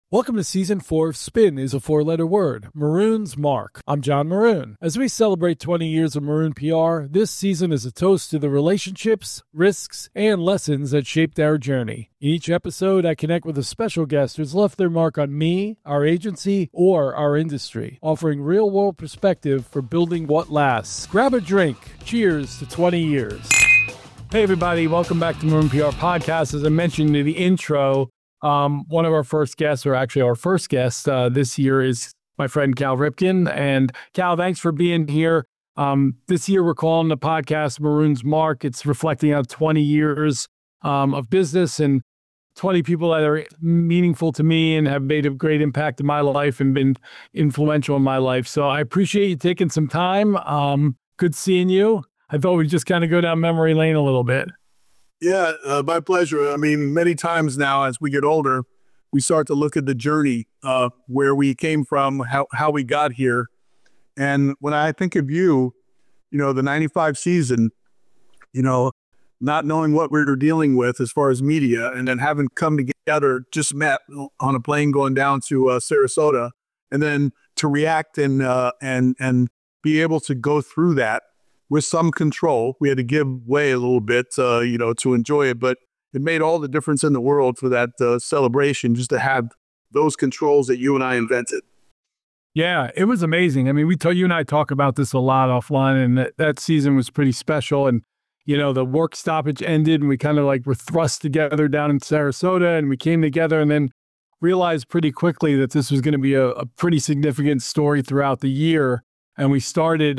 Welcome to Season 4 of Spin is a four-letter word, Maroon's Mark. I'm John Maroon. As we celebrate 20 years of Maroon PR, this season is a toast to the relationships, risks, and lessons that shaped our journey. In each episode, I connect with a special guest who's left their mark on me, our agency, or our industry, offering real-world perspective for building what lasts. Grab a drink. Cheers to 20 years. Hey, everybody. Welcome back to Maroon PR Podcast. As I mentioned in the intro, one of our first guests, or actually our first guest this year, is my friend Cal Ripken. And Cal, thanks for being here. This year we're calling the podcast Maroon's Mark. It's reflecting on 20 years of business and 20 people that are meaningful to me and have made a great impact in my life and been influential in my life. So I appreciate you taking some time. Good seeing you. I thought we'd just kind of go down memory lane a little bit. Yeah, my pleasure. I mean, many times now as we get older, we start to look at the journey, where we came from, how we got here. And when I think of you, the 95 season, not knowing what we were dealing with as far as media, and then having come together, just met on a plane going down to Sarasota, and then to react and be able to go through that with some control. We had to give way a little bit, to enjoy it, but it made all the difference in the world for that celebration, just to have those controls that you and I invented. Yeah, it was amazing. I mean, you and I talk about this a lot offline, and that season was pretty special. And, the work stoppage ended and we kind of were thrust together down in Sarasota, and we came together and then realized pretty quickly that this was going to be a pretty significant story throughout the year. And we started,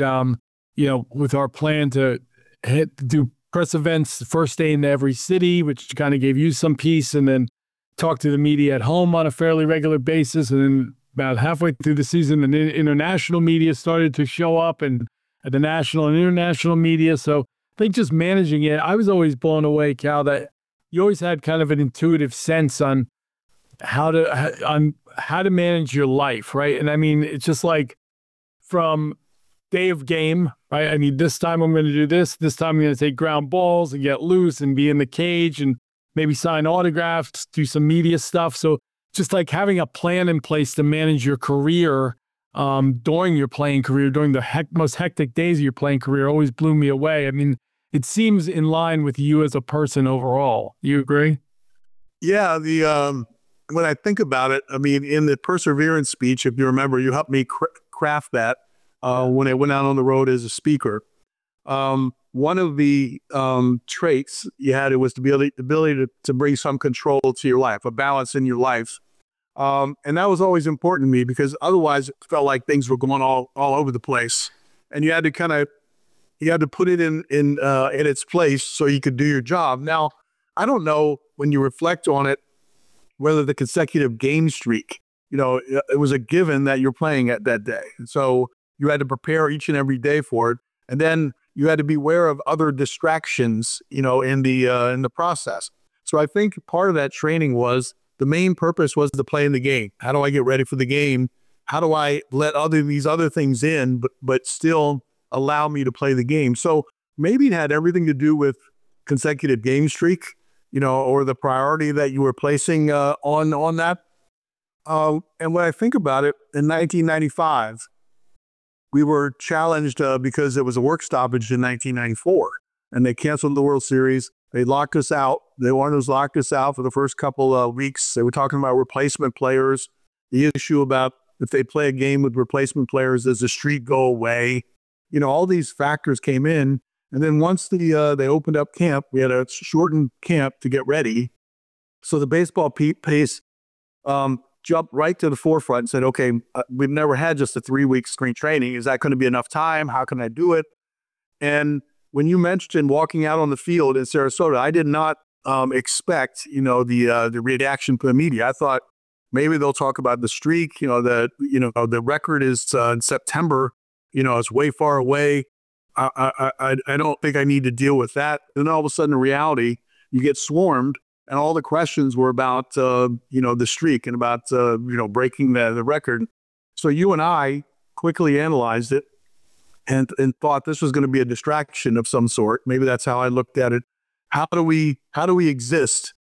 with our plan to do press events the first day in every city, which kind of gave you some peace, and then talk to the media at home on a fairly regular basis. And then about halfway through the season, the international media started to show up, and the national and international media. So I think just managing it, I was always blown away, Cal, that you always had kind of an intuitive sense on how to manage your life, right? And I mean, it's just from day of game, right? I mean, this time I'm going to do this time I'm going to take ground balls and get loose and be in the cage and maybe sign autographs, do some media stuff. So just having a plan in place to manage your career during your playing career, during the most hectic days of your playing career, always blew me away. I mean, it seems in line with you as a person overall. You agree? Yeah, when I think about it, I mean, in the Perseverance speech, if you remember, you helped me craft that when I went out on the road as a speaker. One of the traits you had, it was the ability to bring some control to your life, a balance in your life. And that was always important to me, because otherwise it felt like things were going all over the place. And you had to put it in its place so you could do your job. Now, I don't know, when you reflect on it, whether the consecutive game streak, it was a given that you're playing at that day. So you had to prepare each and every day for it. And then you had to be aware of other distractions, in the process. So I think part of that training was, the main purpose was to play in the game. How do I get ready for the game? How do I let these other things in, but still allow me to play the game? So maybe it had everything to do with consecutive game streak, or the priority that you were placing on that. And when I think about it, in 1995, we were challenged because there was a work stoppage in 1994, and they canceled the World Series. They locked us out. They wanted us locked us out for the first couple of weeks. They were talking about replacement players, the issue about if they play a game with replacement players, does the streak go away? All these factors came in. And then once they opened up camp, we had a shortened camp to get ready. So the baseball pace jumped right to the forefront and said, okay, we've never had just a 3-week spring training. Is that going to be enough time? How can I do it? And when you mentioned walking out on the field in Sarasota, I did not expect, the reaction from the media. I thought maybe they'll talk about the streak, the record is in September, it's way far away. I don't think I need to deal with that. Then all of a sudden, in reality, you get swarmed, and all the questions were about, the streak and about, breaking the record. So you and I quickly analyzed it and thought this was going to be a distraction of some sort. Maybe that's how I looked at it. How do we exist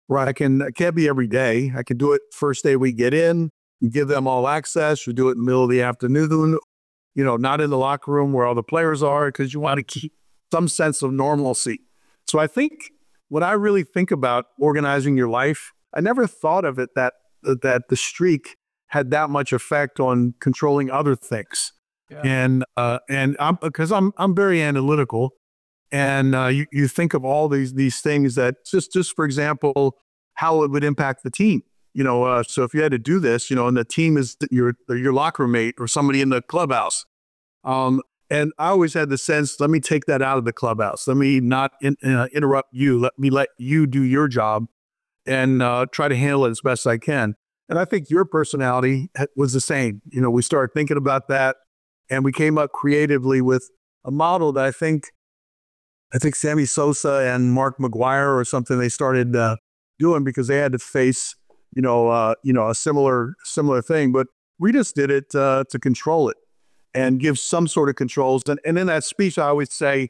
Right. It can't be every day. I can do it first day we get in, give them all access. You do it in the middle of the afternoon, not in the locker room where all the players are, because you want to keep some sense of normalcy. So I think when I really think about organizing your life, I never thought of it that the streak had that much effect on controlling other things. Yeah. And I'm very analytical. And you think of all these things that just for example, how it would impact the team. So if you had to do this, and the team is your locker mate or somebody in the clubhouse. And I always had the sense, let me take that out of the clubhouse. Let me not interrupt you. Let me let you do your job and try to handle it as best I can. And I think your personality was the same. We started thinking about that, and we came up creatively with a model that I think Sammy Sosa and Mark McGuire or something, they started doing because they had to face, a similar thing. But we just did it to control it and give some sort of controls. And in that speech, I always say,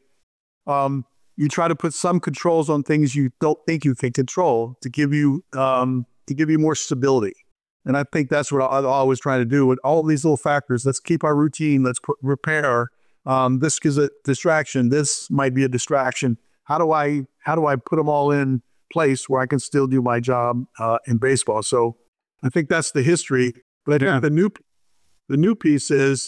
you try to put some controls on things you don't think you can control to give you more stability. And I think that's what I always try to do with all these little factors. Let's keep our routine. Let's repair. This is a distraction. This might be a distraction. How do I put them all in place where I can still do my job in baseball? So I think that's the history. But I think the new piece is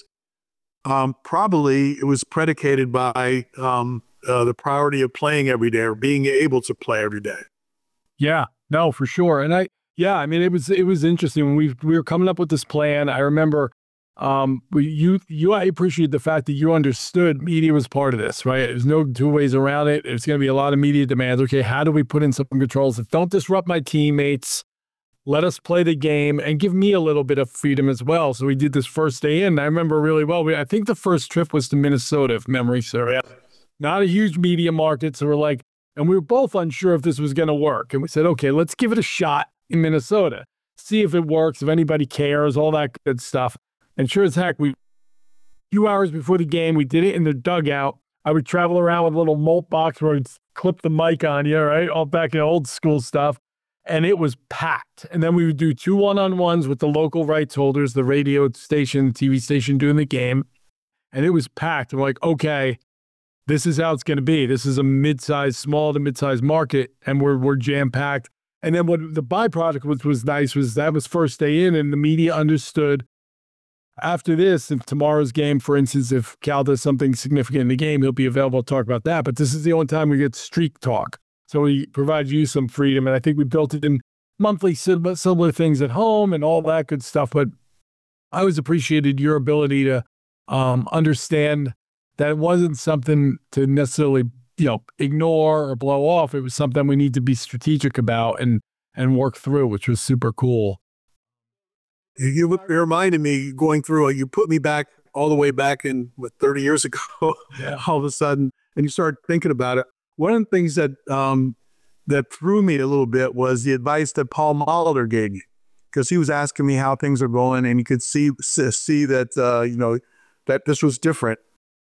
probably it was predicated by the priority of playing every day or being able to play every day. Yeah, no, for sure. And I was interesting when we were coming up with this plan. I remember I appreciate the fact that you understood media was part of this, right? There's no two ways around it. There's going to be a lot of media demands. Okay, how do we put in some controls that don't disrupt my teammates? Let us play the game and give me a little bit of freedom as well. So we did this first day in. I remember really well. I think the first trip was to Minnesota, if memory serves. Yeah. Not a huge media market. So and we were both unsure if this was going to work. And we said, okay, let's give it a shot in Minnesota. See if it works, if anybody cares, all that good stuff. And sure as heck, a few hours before the game, we did it in the dugout. I would travel around with a little malt box where I'd clip the mic on you, right? All back in old school stuff. And it was packed. And then we would do 2 one-on-ones with the local rights holders, the radio station, TV station doing the game. And it was packed. I'm like, okay, this is how it's going to be. This is a small to mid-sized market, and we're jam-packed. And then what the byproduct was nice was that was first day in, and the media understood. After this, if tomorrow's game, for instance, if Cal does something significant in the game, he'll be available to talk about that. But this is the only time we get streak talk. So we provide you some freedom. And I think we built it in monthly similar things at home and all that good stuff. But I always appreciated your ability to understand that it wasn't something to necessarily, ignore or blow off. It was something we need to be strategic about and work through, which was super cool. You reminded me going through, you put me back all the way back in 30 years ago, yeah. All of a sudden, and you start thinking about it. One of the things that threw me a little bit was the advice that Paul Molitor gave me, because he was asking me how things are going, and you could see that, that this was different.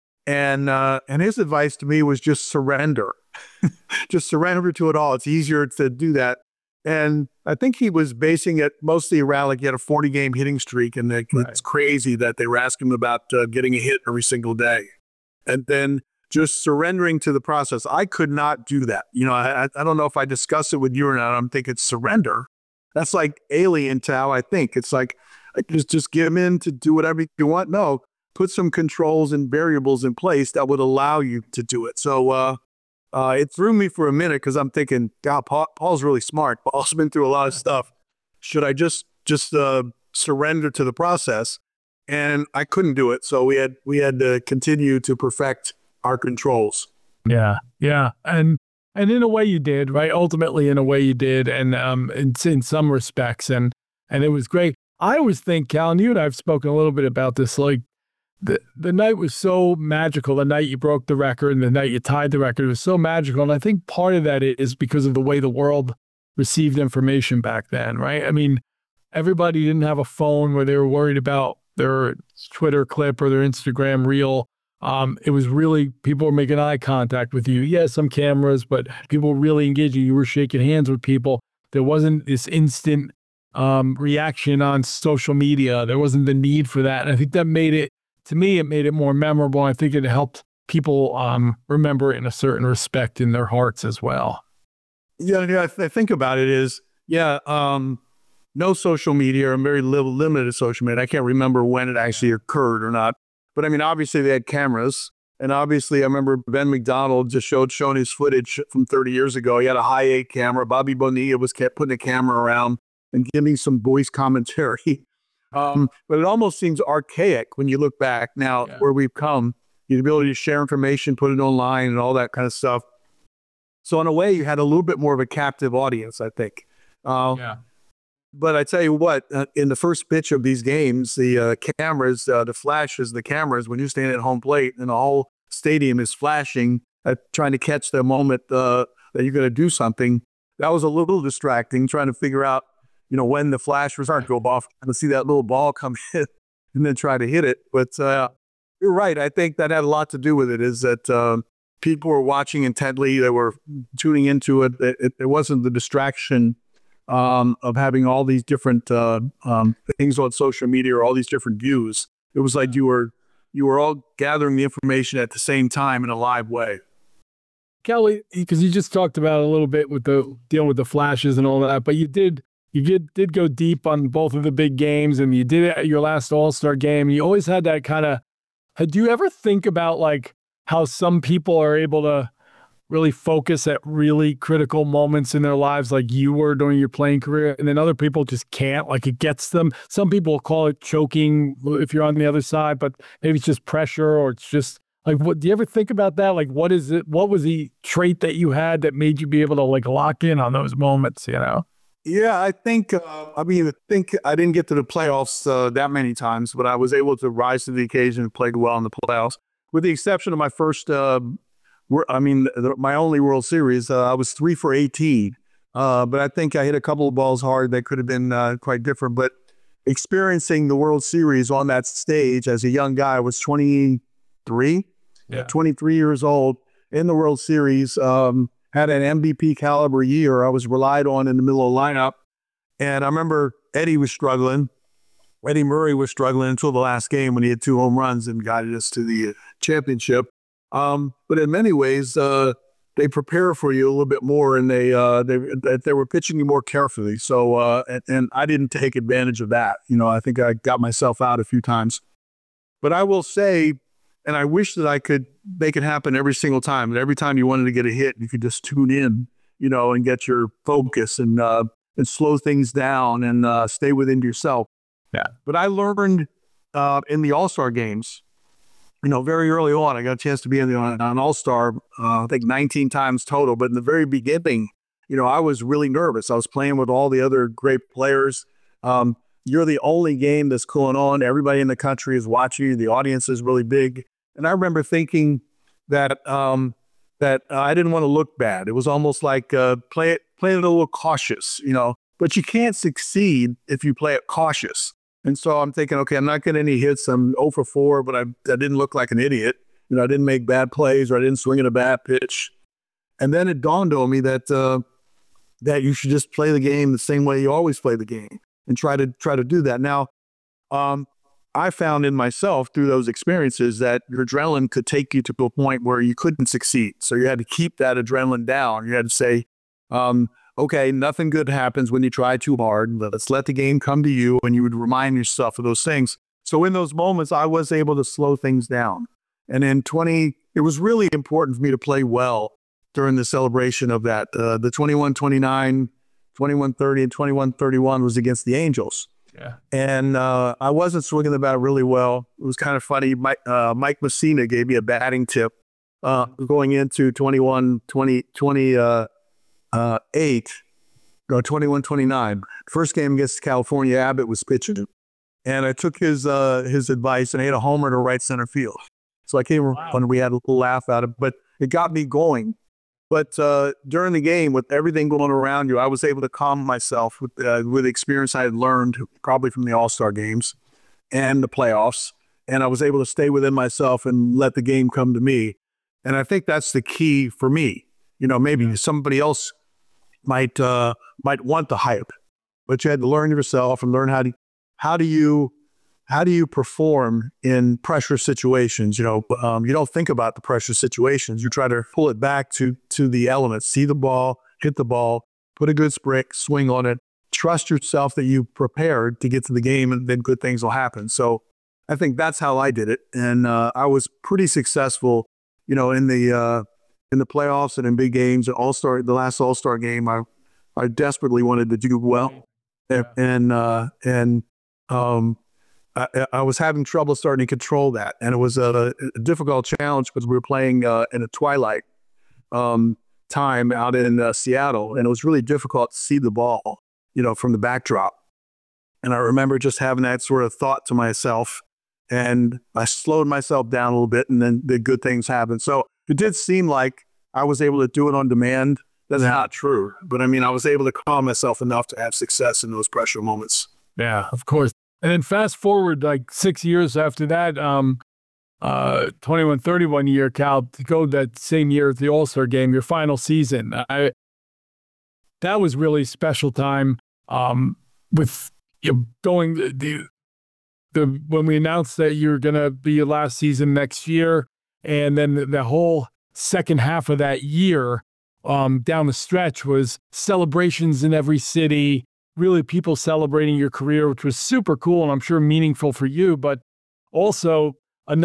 And his advice to me was just surrender. Just surrender to it all. It's easier to do that. And I think he was basing it mostly around, he had a 40-game hitting streak, and it's crazy that they were asking him about getting a hit every single day. And then just surrendering to the process. I could not do that. I don't know if I discuss it with you or not. I'm thinking surrender. That's like alien to how I think. It's like just give in to do whatever you want. No, put some controls and variables in place that would allow you to do it. So it threw me for a minute because I'm thinking, God, Paul's really smart. Paul's been through a lot of stuff. Should I just surrender to the process? And I couldn't do it. So we had to continue to perfect our controls. Yeah. And in a way you did, right? Ultimately, in a way you did. And in some respects. And it was great. I always think, Cal, and you and I have spoken a little bit about this, the night was so magical. The night you broke the record and the night you tied the record, it was so magical. And I think part of that is because of the way the world received information back then, right? I mean, everybody didn't have a phone where they were worried about their Twitter clip or their Instagram reel. It was really, people were making eye contact with you. Yeah, some cameras, but people were really engaging. You were shaking hands with people. There wasn't this instant reaction on social media. There wasn't the need for that. And I think that made it, to me, it made it more memorable. I think it helped people remember it in a certain respect in their hearts as well. Yeah, I think about it is, no social media or very limited social media. I can't remember when it actually occurred or not. But I mean, obviously they had cameras. And obviously I remember Ben McDonald just showing his footage from 30 years ago. He had a high 8 camera. Bobby Bonilla was kept putting a camera around and giving some voice commentary. But it almost seems archaic when you look back now where we've come. The ability to share information, put it online and all that kind of stuff. So in a way, you had a little bit more of a captive audience, I think. But I tell you what, in the first pitch of these games, the cameras, the flashes, the cameras, when you stand at home plate and the whole stadium is flashing, trying to catch the moment that you're going to do something, that was a little distracting, trying to figure out, when the flash was starting to go off, and to see that little ball come in and then try to hit it. But you're right. I think that had a lot to do with it, is that people were watching intently. They were tuning into it. It wasn't the distraction of having all these different things on social media or all these different views. It was like you were all gathering the information at the same time in a live way. Kelly, because you just talked about a little bit with the dealing with the flashes and all that, but you did go deep on both of the big games, and you did it at your last All-Star game. You always had that kind of. Do you ever think about like how some people are able to really focus at really critical moments in their lives, like you were during your playing career, and then other people just can't? Like, it gets them. Some people call it choking if you're on the other side, but maybe it's just pressure, or it's just like, what do you ever think about that? Like, what is it? What was the trait that you had that made you be able to like lock in on those moments? Yeah, I think, I didn't get to the playoffs that many times, but I was able to rise to the occasion and played well in the playoffs. With the exception of my first, my only World Series, I was 3 for 18. But I think I hit a couple of balls hard that could have been quite different. But experiencing the World Series on that stage as a young guy, I was 23, 23 years old in the World Series. Had an MVP caliber year. I was relied on in the middle of the lineup. And I remember Eddie was struggling. Eddie Murray was struggling until the last game when he had 2 home runs and guided us to the championship. But in many ways, they prepare for you a little bit more, and they were pitching you more carefully. So, and I didn't take advantage of that. I think I got myself out a few times. But I will say, and I wish that I could make it happen every single time. And every time you wanted to get a hit, you could just tune in, and get your focus and slow things down and stay within yourself. Yeah. But I learned in the All-Star games, very early on, I got a chance to be on an All-Star, I think 19 times total. But in the very beginning, I was really nervous. I was playing with all the other great players. You're the only game that's going on. Everybody in the country is watching you. The audience is really big. And I remember thinking that I didn't want to look bad. It was almost like play it a little cautious, But you can't succeed if you play it cautious. And so I'm thinking, okay, I'm not getting any hits. I'm 0 for 4, but I didn't look like an idiot. I didn't make bad plays, or I didn't swing at a bad pitch. And then it dawned on me that you should just play the game the same way you always play the game, and try to do that. Now, I found in myself through those experiences that your adrenaline could take you to a point where you couldn't succeed. So you had to keep that adrenaline down. You had to say, okay, nothing good happens when you try too hard. Let's let the game come to you. And you would remind yourself of those things. So in those moments, I was able to slow things down. And in it was really important for me to play well during the celebration of that. The 21-29, 21-30, and 21-31 was against the Angels. Yeah. And I wasn't swinging the bat really well. It was kind of funny. Mike Messina gave me a batting tip going into 21-29. First game against California, Abbott was pitching. And I took his advice, and I hit a homer to right center field. So I came when we had a little laugh at it, but it got me going. But during the game, with everything going around you, I was able to calm myself with the experience I had learned probably from the All-Star games and the playoffs. And I was able to stay within myself and let the game come to me. And I think that's the key for me. Maybe somebody else might want the hype, but you had to learn yourself and learn how do you perform in pressure situations. You don't think about the pressure situations. You try to pull it back to the elements. See the ball, hit the ball, put a good swing on it. Trust yourself that you prepared to get to the game, and then good things will happen. So I think that's how I did it, and I was pretty successful. In the playoffs and in big games. The last All-Star game, I desperately wanted to do well, and I was having trouble starting to control that, and it was a difficult challenge because we were playing in a twilight time out in Seattle, and it was really difficult to see the ball, from the backdrop. And I remember just having that sort of thought to myself, and I slowed myself down a little bit, and then the good things happened. So it did seem like I was able to do it on demand. That's not true, but I mean, I was able to calm myself enough to have success in those pressure moments. Yeah, of course. And then fast forward like 6 years after that, 21-31 year, Cal, to go that same year at the All-Star game, your final season. That was really special time. With going when we announced that you're going to be your last season next year, and then the whole second half of that year down the stretch was celebrations in every city, really people celebrating your career, which was super cool and I'm sure meaningful for you, but also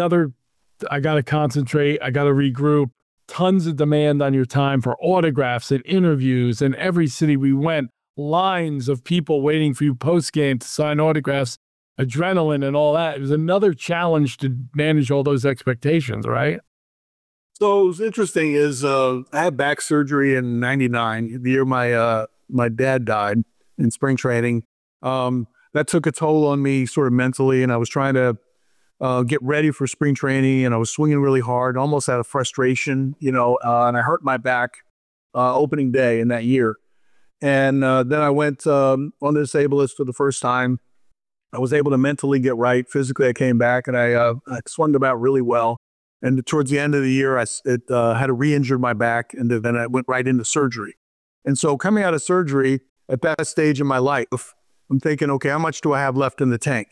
I got to concentrate, I got to regroup, tons of demand on your time for autographs and interviews, and every city we went, lines of people waiting for you post-game to sign autographs, adrenaline and all that. It was another challenge to manage all those expectations, right? So what was interesting is I had back surgery in '99, the year my dad died in spring training. That took a toll on me sort of mentally, and I was trying to get ready for spring training, and I was swinging really hard, almost out of frustration, and I hurt my back opening day in that year. And then I went on the disabled list for the first time. I was able to mentally get right. Physically, I came back, and I swung the bat really well. And towards the end of the year, I had re-injured my back, and then I went right into surgery. And so coming out of surgery at that stage in my life, I'm thinking, okay, how much do I have left in the tank?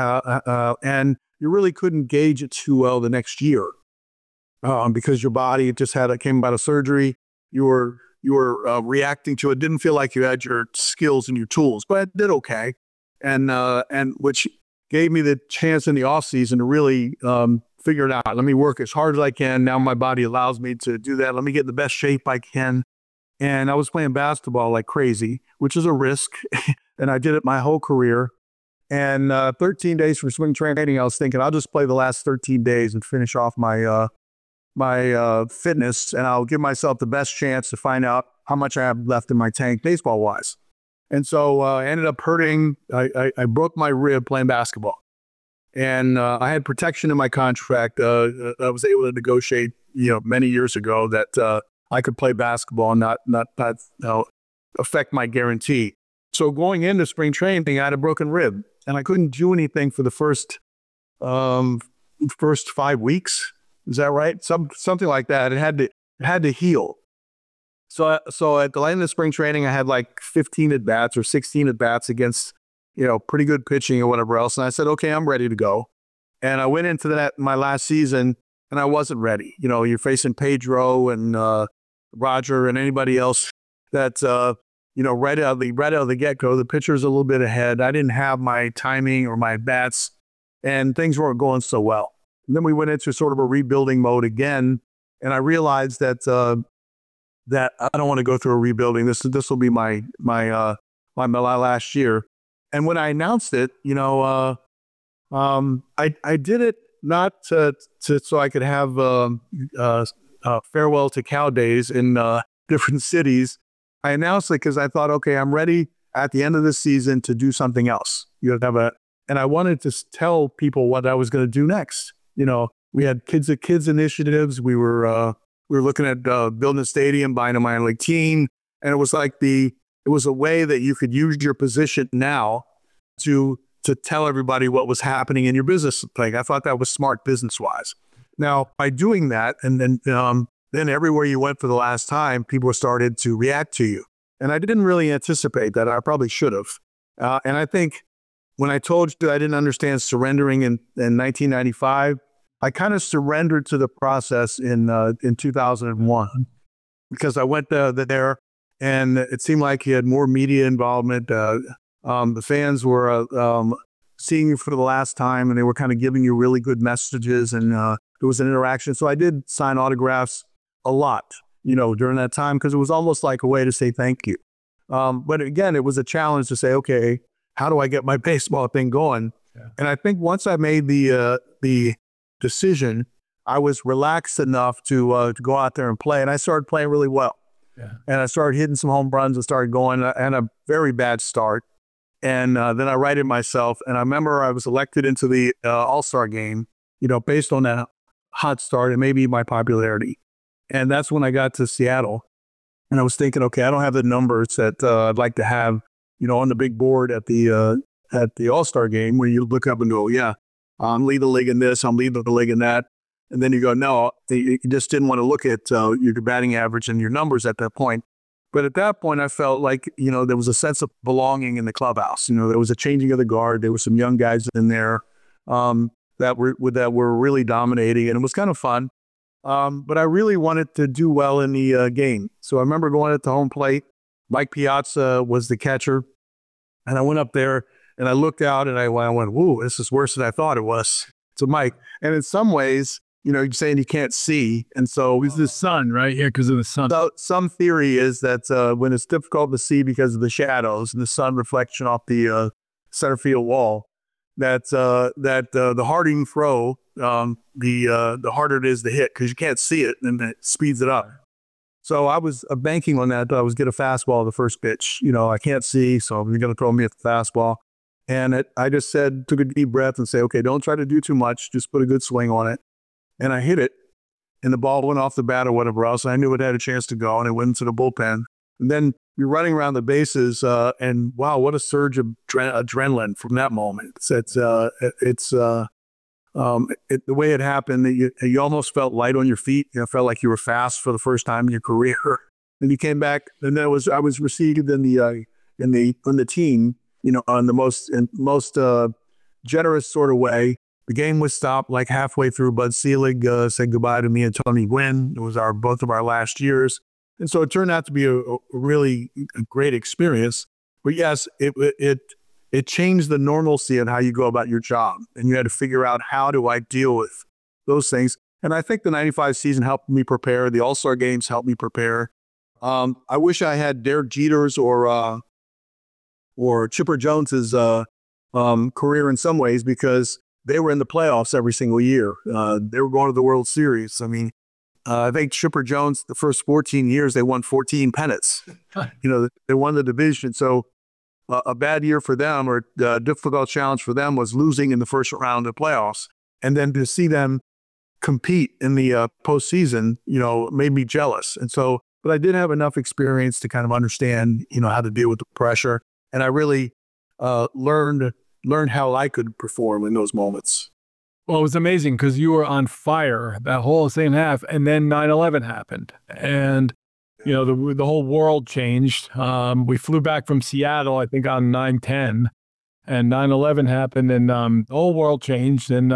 And you really couldn't gauge it too well the next year because your body just came out of surgery. You were reacting to it. Didn't feel like you had your skills and your tools, but I did okay. And which gave me the chance in the off season to really figure it out. Let me work as hard as I can. Now my body allows me to do that. Let me get in the best shape I can. And I was playing basketball like crazy, which is a risk. And I did it my whole career. And 13 days from spring training, I was thinking I'll just play the last 13 days and finish off my fitness, and I'll give myself the best chance to find out how much I have left in my tank baseball wise. And so I ended up hurting. I broke my rib playing basketball. And I had protection in my contract. I was able to negotiate, many years ago that I could play basketball and not affect my guarantee. So going into spring training, I had a broken rib, and I couldn't do anything for the first 5 weeks. Is that right? Something like that. It had to heal. So at the end of spring training, I had like 15 at bats or 16 at bats against pretty good pitching or whatever else. And I said, okay, I'm ready to go. And I went into that my last season, and I wasn't ready. You're facing Pedro and Roger and anybody else that right out of the get-go, the pitcher's a little bit ahead. I didn't have my timing or my bats, and things weren't going so well. And then we went into sort of a rebuilding mode again, and I realized that I don't want to go through a rebuilding. This will be my last year. And when I announced it, I did it not so I could have farewell to Cal days in different cities. I announced it because I thought, okay, I'm ready at the end of the season to do something else. And I wanted to tell people what I was going to do next. We had kids initiatives. We were looking at building a stadium, buying a minor league team, and it was like it was a way that you could use your position now to tell everybody what was happening in your business. Like I thought that was smart business wise. Now by doing that, and then everywhere you went for the last time, people started to react to you. And I didn't really anticipate that. I probably should have. And I think when I told you I didn't understand surrendering in 1995, I kind of surrendered to the process in 2001 because I went there and it seemed like he had more media involvement. The fans were seeing you for the last time and they were kind of giving you really good messages and there was an interaction. So I did sign autographs a lot, during that time because it was almost like a way to say thank you. But again, it was a challenge to say, okay, how do I get my baseball thing going? Yeah. And I think once I made the decision, I was relaxed enough to go out there and play. And I started playing really well. Yeah. And I started hitting some home runs and started going. I had a very bad start. And then I righted myself. And I remember I was elected into the All-Star game, based on that hot start and maybe my popularity. And that's when I got to Seattle. And I was thinking, okay, I don't have the numbers that I'd like to have, on the big board at the All-Star game where you look up and go, yeah, I'm leading the league in this, I'm leading the league in that. And then you go, no, you just didn't want to look at your batting average and your numbers at that point. But at that point, I felt like, there was a sense of belonging in the clubhouse. There was a changing of the guard. There were some young guys in there that were really dominating, and it was kind of fun. But I really wanted to do well in the game. So I remember going at the home plate. Mike Piazza was the catcher. And I went up there and I looked out and I went, whoa, this is worse than I thought it was. So Mike, and in some ways, you're saying you can't see. And so it's the sun, right? Yeah, because of the sun. So some theory is that when it's difficult to see because of the shadows and the sun reflection off the center field wall, that the harder you throw, the harder it is to hit because you can't see it and it speeds it up. So I was banking on that. I was get a fastball the first pitch. I can't see, so you're going to throw me at the fastball. And I just took a deep breath and say, okay, don't try to do too much. Just put a good swing on it. And I hit it, and the ball went off the bat or whatever else. I knew it had a chance to go, and it went into the bullpen. And then you're running around the bases, and wow, what a surge of adrenaline from that moment. The way it happened, you almost felt light on your feet. Felt like you were fast for the first time in your career. And you came back, and I was received in the team, on the most generous sort of way. The game was stopped like halfway through. Bud Selig said goodbye to me and Tony Gwynn. It was both of our last years. And so it turned out to be a really great experience. But yes, it changed the normalcy of how you go about your job. And you had to figure out, how do I deal with those things? And I think the 95 season helped me prepare. The All-Star games helped me prepare. I wish I had Derek Jeter's or Chipper Jones's career in some ways, because they were in the playoffs every single year. They were going to the World Series. I mean, I think Chipper Jones, the first 14 years, they won 14 pennants. They won the division. So a bad year for them, or a difficult challenge for them, was losing in the first round of playoffs. And then to see them compete in the postseason, made me jealous. And so, but I did have enough experience to kind of understand, how to deal with the pressure. And I really learned how I could perform in those moments. Well, it was amazing because you were on fire that whole second half, and then 9/11 happened. And the whole world changed. We flew back from Seattle, I think, on 9/10, and 9/11 happened, and the whole world changed. And,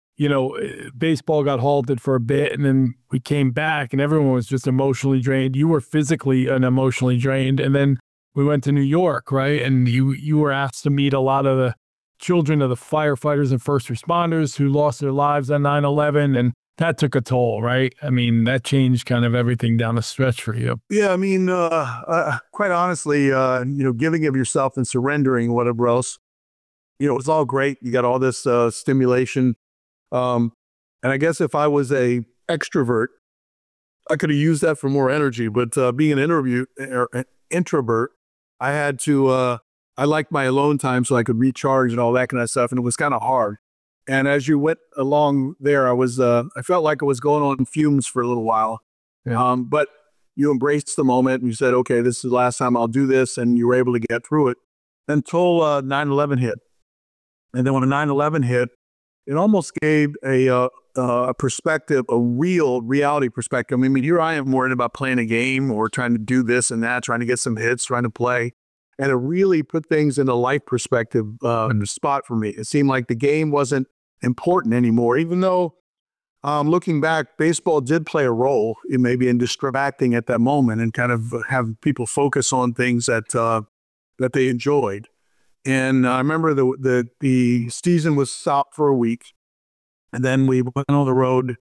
baseball got halted for a bit, and then we came back, and everyone was just emotionally drained. You were physically and emotionally drained. And then we went to New York, right? And you were asked to meet a lot of the children of the firefighters and first responders who lost their lives on 9/11. And that took a toll, right? I mean, that changed kind of everything down the stretch for you. Yeah, I mean, quite honestly, giving of yourself and surrendering, whatever else, it's all great. You got all this stimulation. And I guess if I was a extrovert, I could have used that for more energy. But being an introvert, I had to, I liked my alone time so I could recharge and all that kind of stuff. And it was kind of hard. And as you went along there, I felt like I was going on fumes for a little while. Yeah. But you embraced the moment and you said, okay, this is the last time I'll do this. And you were able to get through it until 9/11 hit. And then when 9/11 hit, it almost gave a a perspective, a real reality perspective. I mean, here I am worried about playing a game or trying to do this and that, trying to get some hits, trying to play. And it really put things in a life perspective in the spot for me. It seemed like the game wasn't important anymore, even though looking back, baseball did play a role in maybe in distracting at that moment and kind of have people focus on things that they enjoyed. And I remember the season was stopped for a week, and then we went on the road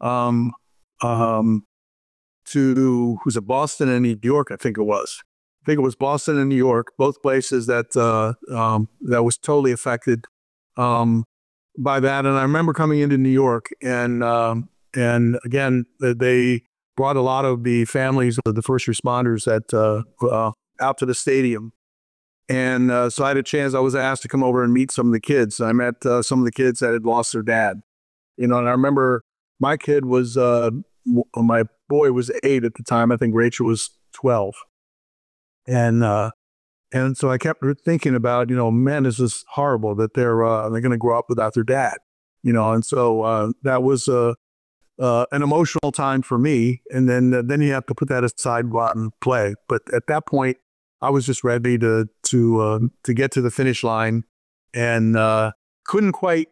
to was it Boston and New York? I think it was. I think it was Boston and New York, both places that that was totally affected by that. And I remember coming into New York, and again, they brought a lot of the families of the first responders out to the stadium. And so I had a chance. I was asked to come over and meet some of the kids. I met some of the kids that had lost their dad. And I remember my kid was, my boy was 8 at the time. I think Rachel was 12. And so I kept thinking about, man, this is horrible that they're going to grow up without their dad, And so that was an emotional time for me. And then you have to put that aside, go out and play. But at that point, I was just ready to get to the finish line, and couldn't quite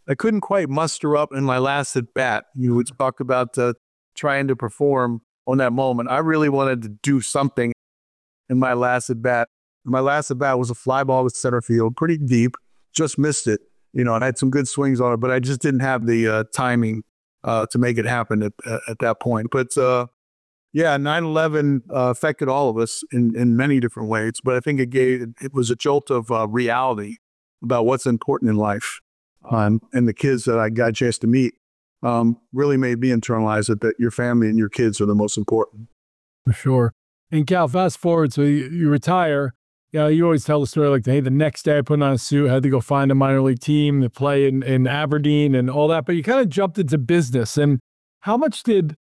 muster up in my last at bat. You would talk about trying to perform on that moment. I really wanted to do something in my last at bat. My last at bat was a fly ball with center field, pretty deep. Just missed it, and I had some good swings on it, but I just didn't have the timing to make it happen at that point. But yeah, 9/11 affected all of us in many different ways, but I think it was a jolt of reality about what's important in life. And the kids that I got a chance to meet really made me internalize it, that your family and your kids are the most important. For sure. And Cal, fast forward, so you retire. You always tell the story like, hey, the next day I put on a suit, had to go find a minor league team to play in Aberdeen and all that, but you kind of jumped into business. And how much did,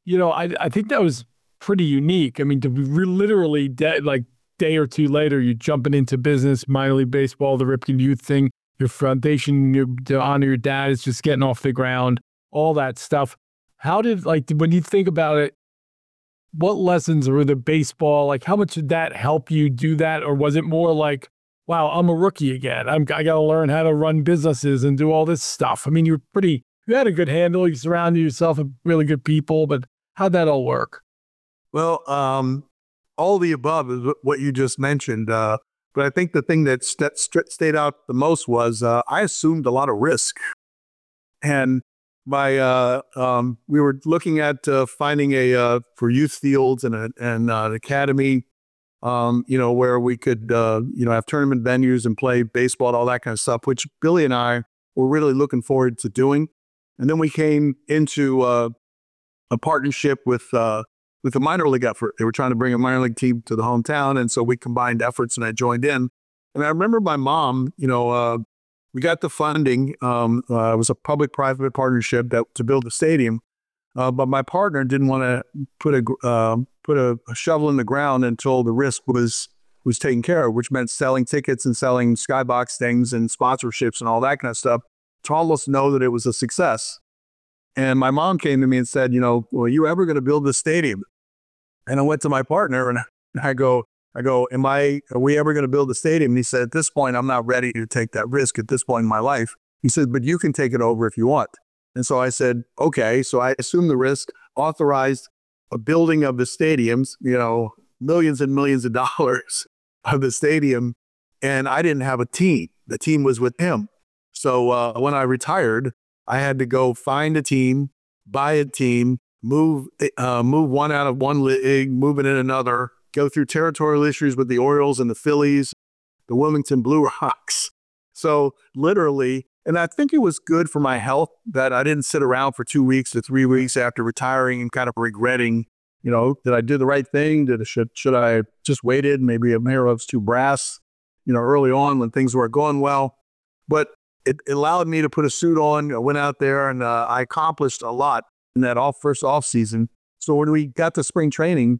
I think that was pretty unique. I mean, to be literally day or two later, you're jumping into business, minor league baseball, the Ripken Youth thing, your foundation to honor your dad is just getting off the ground, all that stuff. How did, when you think about it, what lessons were the baseball, how much did that help you do that? Or was it more like, wow, I'm a rookie again. I got to learn how to run businesses and do all this stuff. I mean, you had a good handle. You surrounded yourself with really good people, but how'd that all work? Well, all the above is what you just mentioned. But I think the thing that stayed out the most was I assumed a lot of risk. And we were looking at finding for youth fields and an academy, where we could, have tournament venues and play baseball and all that kind of stuff, which Billy and I were really looking forward to doing. And then we came into a partnership with a minor league effort. They were trying to bring a minor league team to the hometown. And so we combined efforts and I joined in. And I remember my mom, we got the funding. It was a public-private partnership to build the stadium. But my partner didn't want to put a shovel in the ground until the risk was taken care of, which meant selling tickets and selling skybox things and sponsorships and all that kind of stuff to almost know that it was a success. And my mom came to me and said, well, are you ever going to build this stadium? And I went to my partner and I go, are we ever going to build a stadium? And he said, at this point, I'm not ready to take that risk at this point in my life. He said, but you can take it over if you want. And so I said, okay. So I assumed the risk, authorized a building of the stadiums, millions and millions of dollars of the stadium. And I didn't have a team. The team was with him. So when I retired, I had to go find a team, buy a team, move one out of one league, move it in another, go through territorial issues with the Orioles and the Phillies, the Wilmington Blue Rocks. So literally, and I think it was good for my health that I didn't sit around for 2 weeks to 3 weeks after retiring and kind of regretting, did I do the right thing? Should I just waited? Maybe a mayor was too brass, early on when things weren't going well. But it allowed me to put a suit on. I went out there and I accomplished a lot in that first off season. So when we got to spring training,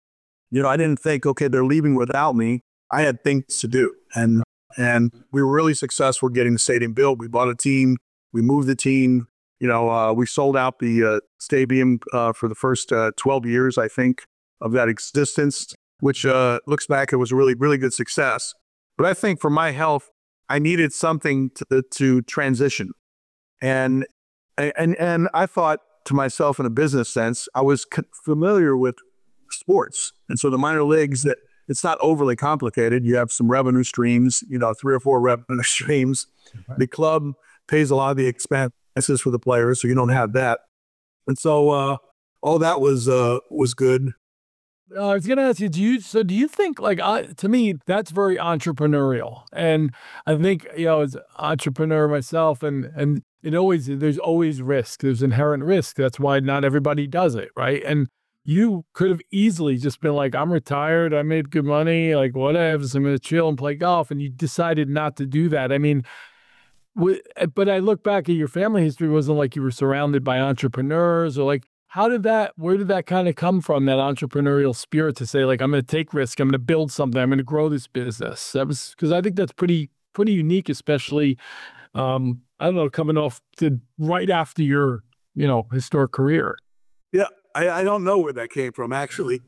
I didn't think, okay, they're leaving without me. I had things to do. And we were really successful getting the stadium built. We bought a team. We moved the team. We sold out the stadium for the first 12 years, I think, of that existence, which looks back, it was a really, really good success. But I think for my health, I needed something to transition. And I thought to myself, in a business sense, I was familiar with sports. And so the minor leagues, that it's not overly complicated. You have some revenue streams, 3 or 4 revenue streams. Right. The club pays a lot of the expenses for the players, so you don't have that. And so all that was good. I was going to ask you, do you think, like, to me, that's very entrepreneurial. And I think, as an entrepreneur myself, and there's always risk. There's inherent risk. That's why not everybody does it, right? And you could have easily just been like, I'm retired, I made good money, like, whatever, so I'm going to chill and play golf. And you decided not to do that. I mean, but I look back at your family history, it wasn't like you were surrounded by entrepreneurs, or like, where did that kind of come from, that entrepreneurial spirit to say, like, I'm going to take risk, I'm going to build something, I'm going to grow this business? That was, because I think that's pretty unique, especially, I don't know, coming off to right after your, historic career. Yeah, I don't know where that came from, actually.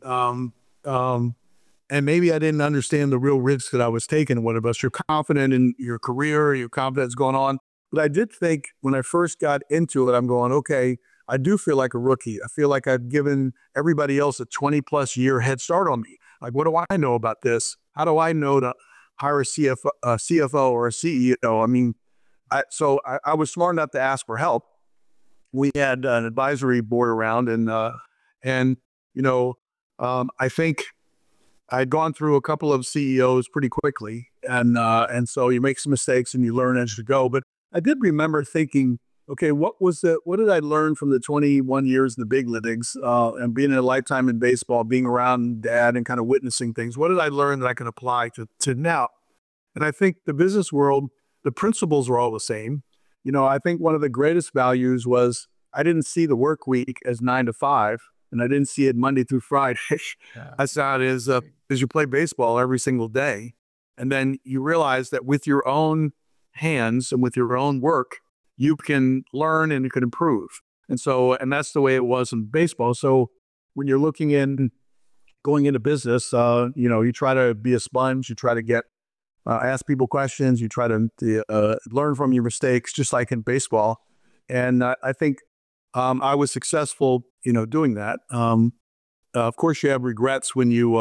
And maybe I didn't understand the real risks that I was taking. One of us, you're confident in your career, your confidence going on. But I did think when I first got into it, I'm going, okay, I do feel like a rookie. I feel like I've given everybody else a 20+ year head start on me. Like, what do I know about this? How do I know to hire a CFO or a CEO? I mean, so I was smart enough to ask for help. We had an advisory board around, and I think I'd gone through a couple of CEOs pretty quickly, and so you make some mistakes and you learn as you go. But I did remember thinking, okay, what did I learn from the 21 years in the big leagues, and being in a lifetime in baseball, being around Dad and kind of witnessing things? What did I learn that I can apply to now? And I think the business world, the principles were all the same. I think one of the greatest values was I didn't see the work week as 9 to 5, and I didn't see it Monday through Friday. Yeah. I saw it as you play baseball every single day, and then you realize that with your own hands and with your own work, you can learn and you can improve. And that's the way it was in baseball. So when you're going into business, you try to be a sponge. You try to ask people questions. You try to learn from your mistakes, just like in baseball. And I think I was successful, doing that. Of course, you have regrets when you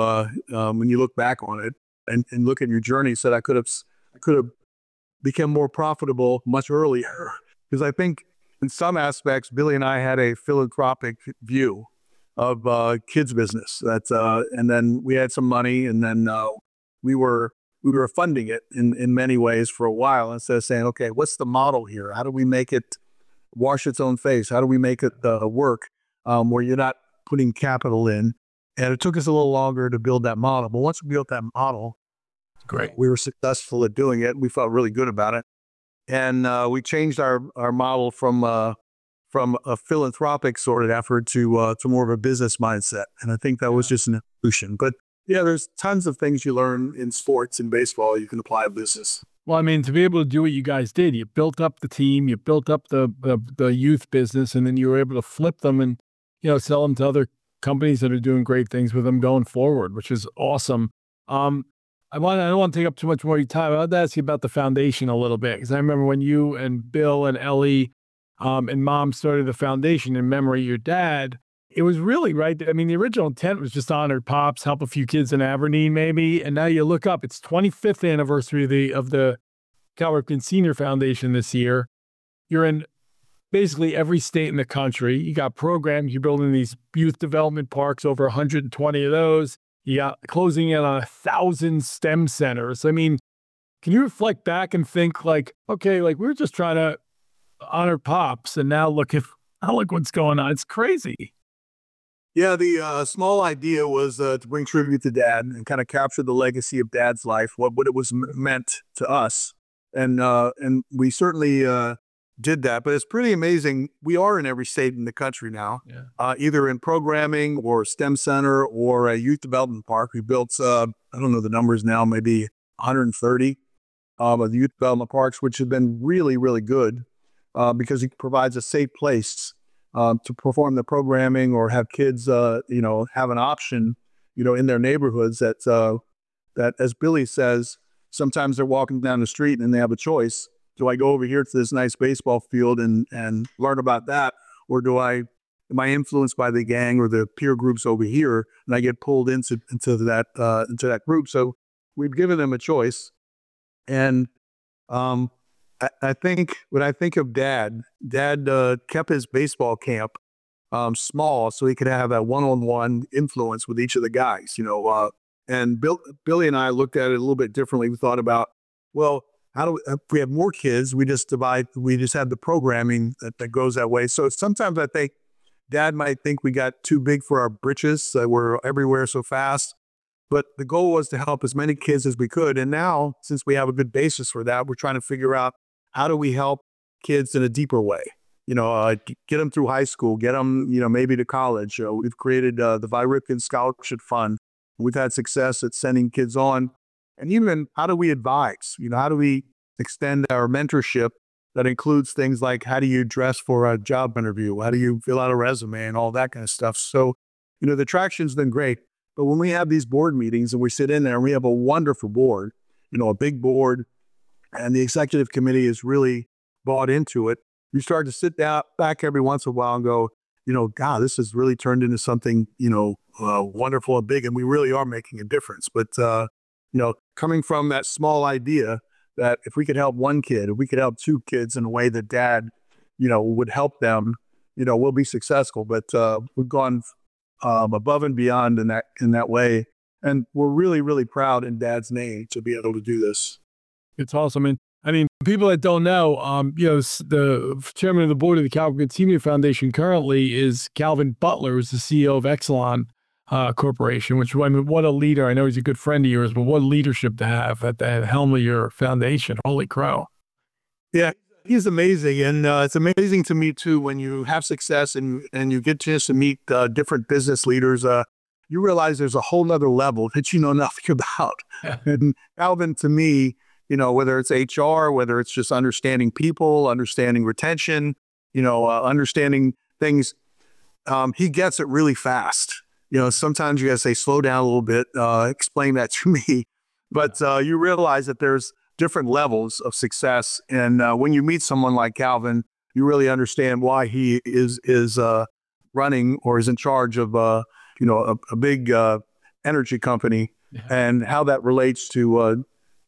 look back on it and look at your journey. Said I could have become more profitable much earlier, because I think in some aspects, Billy and I had a philanthropic view of kids business. And then we had some money, and then we were funding it in many ways for a while, instead of saying, okay, what's the model here? How do we make it wash its own face? How do we make it work where you're not putting capital in? And it took us a little longer to build that model. But once we built that model, Great. we were successful at doing it. We felt really good about it. And we changed our model from a philanthropic sort of effort to more of a business mindset. And I think that was just an evolution. But yeah, there's tons of things you learn in sports and baseball you can apply to business. Well, I mean, to be able to do what you guys did, you built up the team, you built up the youth business, and then you were able to flip them and, sell them to other companies that are doing great things with them going forward, which is awesome. I don't want to take up too much more of your time. I want to ask you about the foundation a little bit, because I remember when you and Bill and Ellie and Mom started the foundation in memory of your dad. It was really, right, I mean, the original intent was just to honor Pops, help a few kids in Aberdeen maybe, and now you look up, it's 25th anniversary of the Cal Ripken Senior Foundation this year. You're in basically every state in the country. You got programs, you're building these youth development parks, over 120 of those. You got closing in on 1,000 STEM centers. I mean, can you reflect back and think like, okay, like we're just trying to honor Pops, and now look what's going on. It's crazy. Yeah, the small idea was to bring tribute to Dad and kind of capture the legacy of Dad's life, what it was meant to us, and we certainly did that. But it's pretty amazing. We are in every state in the country now, either in programming or STEM center or a youth development park. We built, I don't know the numbers now, maybe 130 of the youth development parks, which have been really, really good. because he provides a safe place to perform the programming or have kids, have an option, in their neighborhoods that, as Billy says, sometimes they're walking down the street and they have a choice. Do I go over here to this nice baseball field and learn about that? Or am I influenced by the gang or the peer groups over here and I get pulled into that group? So we've given them a choice. And I think when I think of Dad kept his baseball camp small so he could have that one-on-one influence with each of the guys, and Billy and I looked at it a little bit differently. We thought about, well, if we have more kids, we just have the programming that goes that way. So sometimes I think Dad might think we got too big for our britches. We're everywhere so fast. But the goal was to help as many kids as we could. And now, since we have a good basis for that, we're trying to figure out how do we help kids in a deeper way? Get them through high school, get them, maybe to college. We've created the Vi Ripken Scholarship Fund. We've had success at sending kids on. And even how do we advise? How do we extend our mentorship that includes things like how do you dress for a job interview? How do you fill out a resume and all that kind of stuff? So, the traction's been great. But when we have these board meetings and we sit in there and we have a wonderful board, a big board, and the executive committee is really bought into it, you start to sit down back every once in a while and go, God, this has really turned into something, wonderful and big, and we really are making a difference. But, coming from that small idea that if we could help one kid, if we could help two kids in a way that Dad, would help them, we'll be successful. But we've gone above and beyond in that way. And we're really, really proud in Dad's name to be able to do this. It's awesome. And I mean, people that don't know, the chairman of the board of the Calvin Senior Foundation currently is Calvin Butler, who's the CEO of Exelon Corporation, which, I mean, what a leader. I know he's a good friend of yours, but what leadership to have at the helm of your foundation. Holy crow. Yeah, he's amazing. And it's amazing to me, too, when you have success and you get a chance to meet different business leaders. You realize there's a whole nother level that you know nothing about. Yeah. And Calvin, to me, whether it's HR, whether it's just understanding people, understanding retention, understanding things, he gets it really fast. Sometimes you got to say, slow down a little bit, explain that to me. But you realize that there's different levels of success. And when you meet someone like Calvin, you really understand why he is running or is in charge of, a big energy company, and how that relates to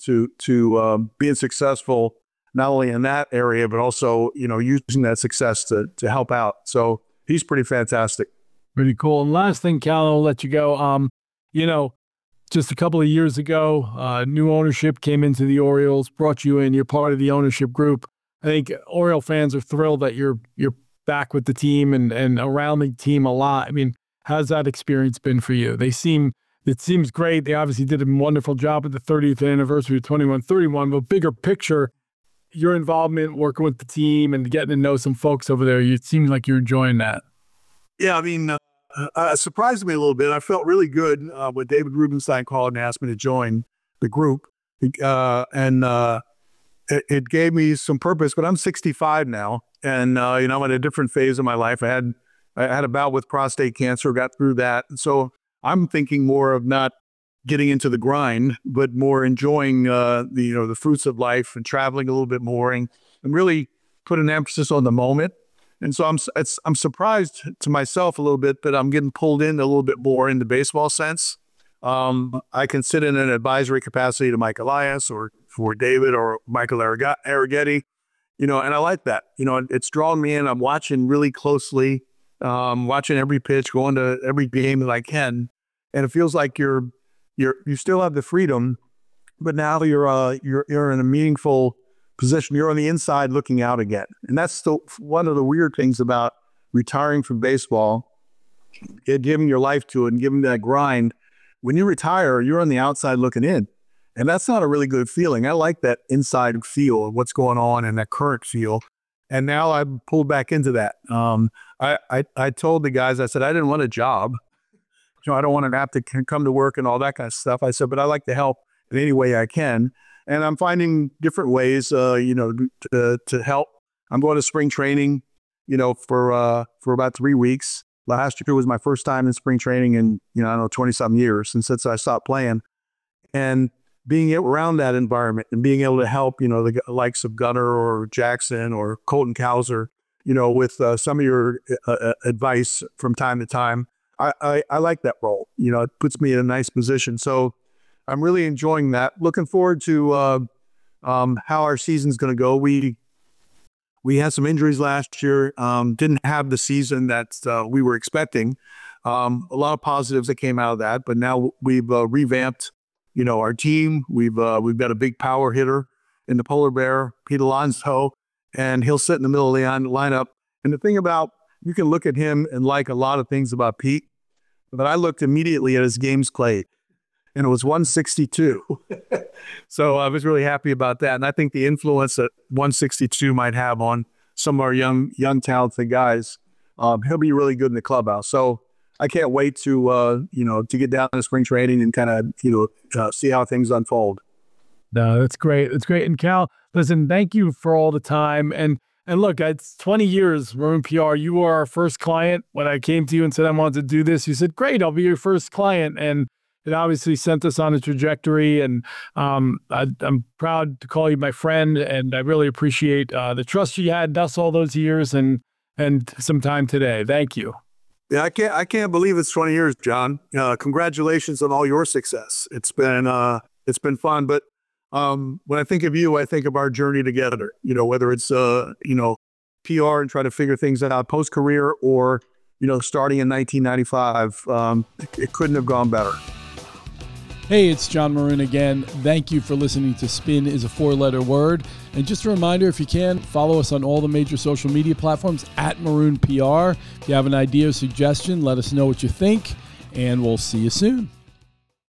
being successful, not only in that area, but also, using that success to help out. So he's pretty fantastic. Pretty cool. And last thing, Cal, I'll let you go. Just a couple of years ago, new ownership came into the Orioles, brought you in. You're part of the ownership group. I think Oriole fans are thrilled that you're back with the team and around the team a lot. I mean, how's that experience been for you? It seems great. They obviously did a wonderful job at the 30th anniversary of 2131, but bigger picture, your involvement working with the team and getting to know some folks over there, it seems like you're enjoying that. Yeah, I mean, surprised me a little bit. I felt really good when David Rubenstein called and asked me to join the group. It gave me some purpose, but I'm 65 now. And, I'm in a different phase of my life. I had a bout with prostate cancer, got through that. And so I'm thinking more of not getting into the grind, but more enjoying the fruits of life and traveling a little bit more and really put an emphasis on the moment. And so I'm surprised to myself a little bit that I'm getting pulled in a little bit more in the baseball sense. I can sit in an advisory capacity to Mike Elias or for David or Michael Arrighetti, and I like that. It's drawn me in. I'm watching really closely, watching every pitch, going to every game that I can. And it feels like you still have the freedom, but now you're in a meaningful position. You're on the inside looking out again. And that's still one of the weird things about retiring from baseball, giving your life to it and giving that grind. When you retire, you're on the outside looking in. And that's not a really good feeling. I like that inside feel of what's going on and that current feel. And now I'm pulled back into that. I told the guys, I said, I didn't want a job. I don't want to have to come to work and all that kind of stuff. I said, but I like to help in any way I can. And I'm finding different ways, to help. I'm going to spring training, for about 3 weeks. Last year was my first time in spring training in, I don't know, 20 something years since I stopped playing. And being around that environment and being able to help, the likes of Gunnar or Jackson or Colton Cowser, with some of your advice from time to time, I like that role. It puts me in a nice position. So I'm really enjoying that. Looking forward to how our season's going to go. We had some injuries last year. Didn't have the season that we were expecting. A lot of positives that came out of that, but now we've revamped, our team. We've got a big power hitter in the Polar Bear, Pete Alonso, and he'll sit in the middle of the lineup. And the thing about, you can look at him and like a lot of things about Pete, but I looked immediately at his games played, and it was 162. So I was really happy about that. And I think the influence that 162 might have on some of our young talented guys, he'll be really good in the clubhouse. So I can't wait to get down to spring training and kind of, see how things unfold. No, that's great. That's great. And Cal, listen, thank you for all the time. And look, it's 20 years, Maroon PR. You were our first client. When I came to you and said I wanted to do this, you said, great, I'll be your first client. And it obviously sent us on a trajectory. And I'm proud to call you my friend. And I really appreciate the trust you had in us all those years and some time today. Thank you. Yeah, I can't believe it's 20 years, John. Congratulations on all your success. It's been fun. But when I think of you, I think of our journey together, whether it's, PR and try to figure things out post-career or, starting in 1995, it couldn't have gone better. Hey, it's John Maroon again. Thank you for listening to Spin is a 4-letter word. And just a reminder, if you can, follow us on all the major social media platforms at Maroon PR. If you have an idea or suggestion, let us know what you think, and we'll see you soon.